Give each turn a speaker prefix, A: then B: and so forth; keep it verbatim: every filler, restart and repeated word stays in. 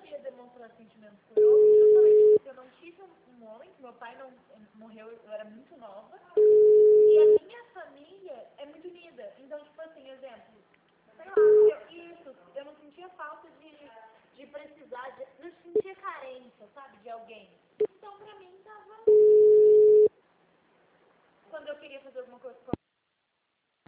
A: ia demonstrar sentimentos por homem, justamente porque eu não tive um homem, meu pai não morreu, eu era muito nova, e a minha família é muito unida. Então, tipo assim, exemplo, sei lá, eu, isso, eu não sentia falta de, de precisar, de, não sentia carência, sabe, de alguém. Então, pra mim, tava... Quando eu queria fazer alguma coisa com